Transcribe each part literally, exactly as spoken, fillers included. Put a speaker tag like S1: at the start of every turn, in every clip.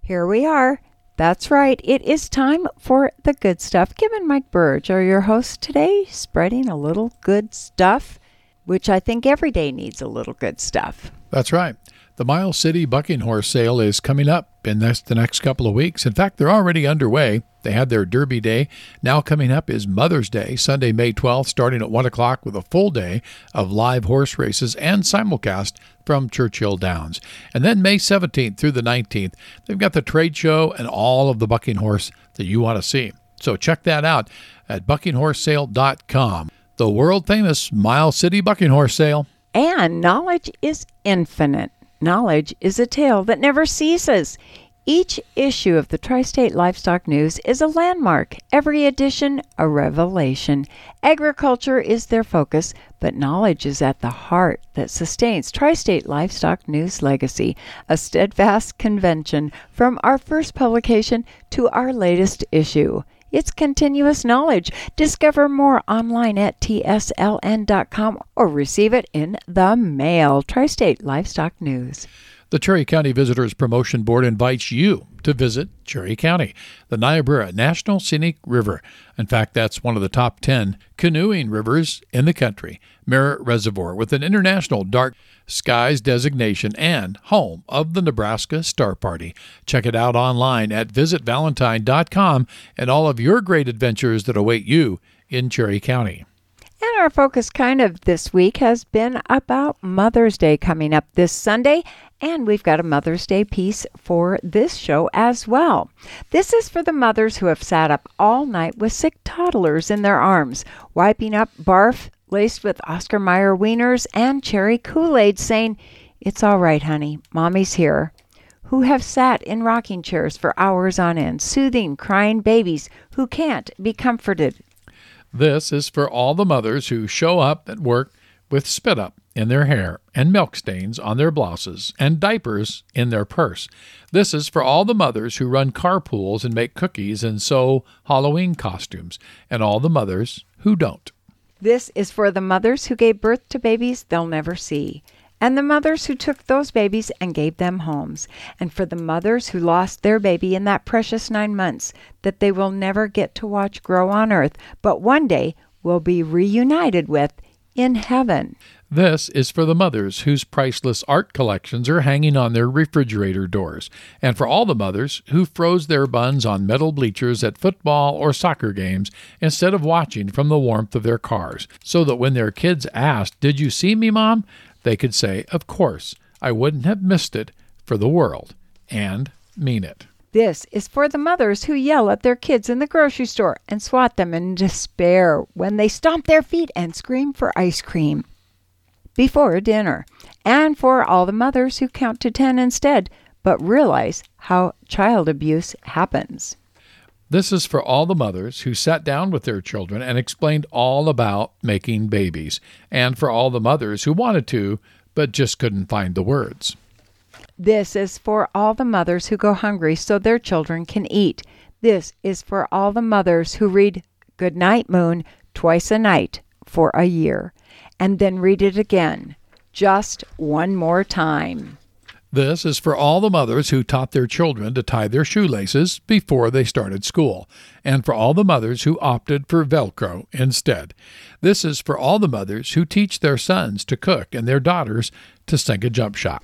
S1: Here we are. That's right. It is time for the good stuff. Kim and Mike Burge are your hosts today, spreading a little good stuff, which I think every day needs a little good stuff.
S2: That's right. The Miles City Bucking Horse Sale is coming up in this, the next couple of weeks. In fact, they're already underway. They had their Derby Day. Now coming up is Mother's Day, Sunday, May twelfth, starting at one o'clock with a full day of live horse races and simulcast from Churchill Downs. And then May seventeenth through the nineteenth, they've got the trade show and all of the bucking horse that you want to see. So check that out at bucking horse sale dot com. The world-famous Miles City Bucking Horse Sale.
S1: And knowledge is infinite. Knowledge is a tale that never ceases. Each issue of the Tri-State Livestock News is a landmark, every edition a revelation. Agriculture is their focus, but knowledge is at the heart that sustains Tri-State Livestock News legacy, a steadfast convention from our first publication to our latest issue. It's continuous knowledge. Discover more online at T S L N dot com or receive it in the mail. Tri-State Livestock News.
S2: The Cherry County Visitors Promotion Board invites you to visit Cherry County, the Niobrara National Scenic River. In fact, that's one of the top ten canoeing rivers in the country. Merritt Reservoir, with an international dark skies designation and home of the Nebraska Star Party. Check it out online at visit valentine dot com and all of your great adventures that await you in Cherry County.
S1: And our focus kind of this week has been about Mother's Day coming up this Sunday, and we've got a Mother's Day piece for this show as well. This is for the mothers who have sat up all night with sick toddlers in their arms, wiping up barf laced with Oscar Mayer wieners and cherry Kool-Aid, saying, "It's all right, honey, Mommy's here." Who have sat in rocking chairs for hours on end, soothing crying babies who can't be comforted.
S2: This is for all the mothers who show up at work with spit up in their hair and milk stains on their blouses and diapers in their purse. This is for all the mothers who run carpools and make cookies and sew Halloween costumes, and all the mothers who don't.
S1: This is for the mothers who gave birth to babies they'll never see, and the mothers who took those babies and gave them homes, and for the mothers who lost their baby in that precious nine months that they will never get to watch grow on earth, but one day will be reunited with in heaven.
S2: This is for the mothers whose priceless art collections are hanging on their refrigerator doors, and for all the mothers who froze their buns on metal bleachers at football or soccer games instead of watching from the warmth of their cars, so that when their kids asked, "Did you see me, Mom?" they could say, "Of course, I wouldn't have missed it for the world," and mean it.
S1: This is for the mothers who yell at their kids in the grocery store and swat them in despair when they stomp their feet and scream for ice cream before dinner, and for all the mothers who count to ten instead, but realize how child abuse happens.
S2: This is for all the mothers who sat down with their children and explained all about making babies, and for all the mothers who wanted to, but just couldn't find the words.
S1: This is for all the mothers who go hungry so their children can eat. This is for all the mothers who read "Good Night, Moon" twice a night for a year, and then read it again, just one more time.
S2: This is for all the mothers who taught their children to tie their shoelaces before they started school, and for all the mothers who opted for Velcro instead. This is for all the mothers who teach their sons to cook and their daughters to sink a jump shot.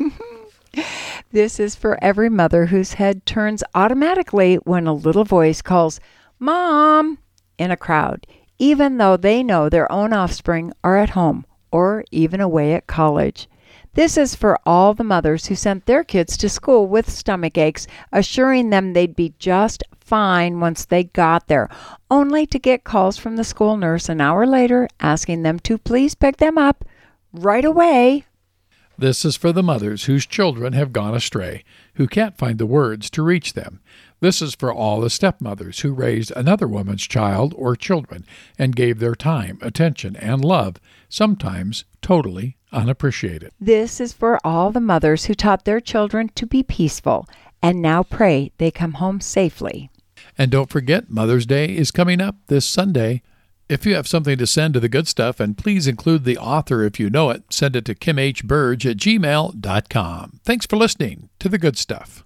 S1: This is for every mother whose head turns automatically when a little voice calls, "Mom," in a crowd, even though they know their own offspring are at home or even away at college. This is for all the mothers who sent their kids to school with stomach aches, assuring them they'd be just fine once they got there, only to get calls from the school nurse an hour later asking them to please pick them up right away.
S2: This is for the mothers whose children have gone astray, who can't find the words to reach them. This is for all the stepmothers who raised another woman's child or children and gave their time, attention, and love, sometimes totally unappreciated.
S1: This is for all the mothers who taught their children to be peaceful and now pray they come home safely.
S2: And don't forget, Mother's Day is coming up this Sunday. If you have something to send to The Good Stuff, and please include the author if you know it, send it to kim h burge at gmail dot com. Thanks for listening to The Good Stuff.